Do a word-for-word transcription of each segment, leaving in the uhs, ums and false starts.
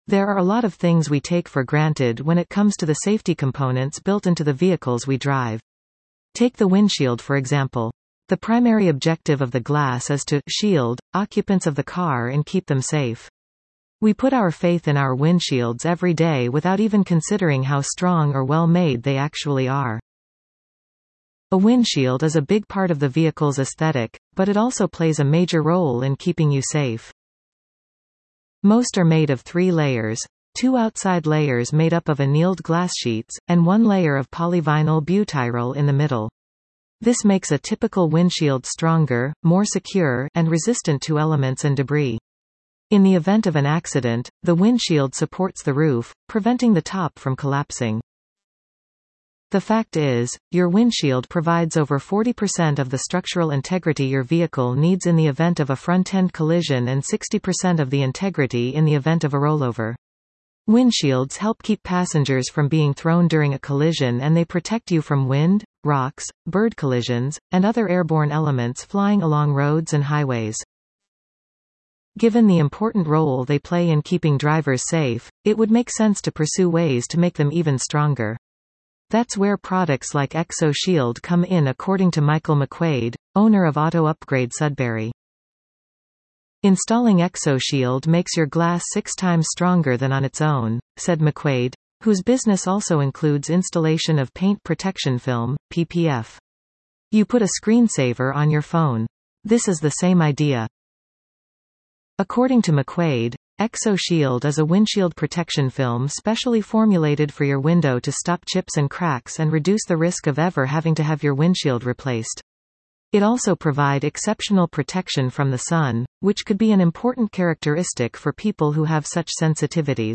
There are a lot of things we take for granted when it comes to the safety components built into the vehicles we drive. Take the windshield for example. The primary objective of the glass is to shield occupants of the car and keep them safe. We put our faith in our windshields every day without even considering how strong or well made they actually are. A windshield is a big part of the vehicle's aesthetic, but it also plays a major role in keeping you safe. Most are made of three layers, two outside layers made up of annealed glass sheets, and one layer of polyvinyl butyryl in the middle. This makes a typical windshield stronger, more secure, and resistant to elements and debris. In the event of an accident, the windshield supports the roof, preventing the top from collapsing. The fact is, your windshield provides over forty percent of the structural integrity your vehicle needs in the event of a front-end collision and sixty percent of the integrity in the event of a rollover. Windshields help keep passengers from being thrown during a collision, and they protect you from wind, rocks, bird collisions, and other airborne elements flying along roads and highways. Given the important role they play in keeping drivers safe, it would make sense to pursue ways to make them even stronger. That's where products like ExoShield come in, according to Michael McQuaid, owner of Auto Upgrade Sudbury. Installing ExoShield makes your glass six times stronger than on its own, said McQuaid, whose business also includes installation of paint protection film, P P F. You put a screensaver on your phone. This is the same idea. According to McQuaid, ExoShield is a windshield protection film specially formulated for your window to stop chips and cracks and reduce the risk of ever having to have your windshield replaced. It also provides exceptional protection from the sun, which could be an important characteristic for people who have such sensitivities.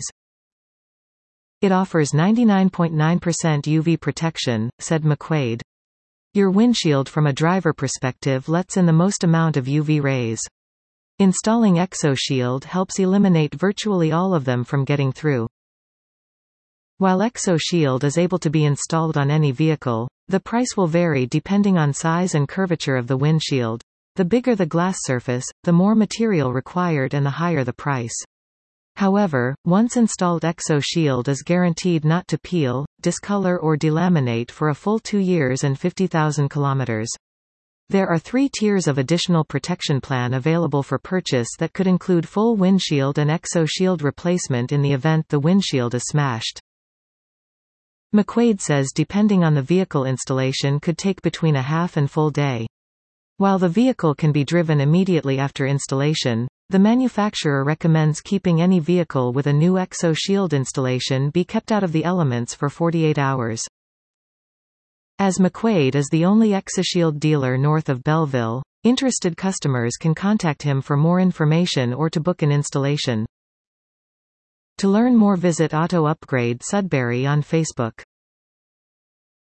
It offers ninety-nine point nine percent U V protection, said McQuaid. Your windshield from a driver perspective lets in the most amount of U V rays. Installing ExoShield helps eliminate virtually all of them from getting through. While ExoShield is able to be installed on any vehicle, the price will vary depending on size and curvature of the windshield. The bigger the glass surface, the more material required and the higher the price. However, once installed, ExoShield is guaranteed not to peel, discolor or delaminate for a full two years and fifty thousand kilometers. There are three tiers of additional protection plan available for purchase that could include full windshield and ExoShield replacement in the event the windshield is smashed. McQuaid says depending on the vehicle, installation could take between a half and full day. While the vehicle can be driven immediately after installation, the manufacturer recommends keeping any vehicle with a new ExoShield installation be kept out of the elements for forty-eight hours. As McQuaid is the only ExoShield dealer north of Belleville, interested customers can contact him for more information or to book an installation. To learn more, visit Auto Upgrade Sudbury on Facebook.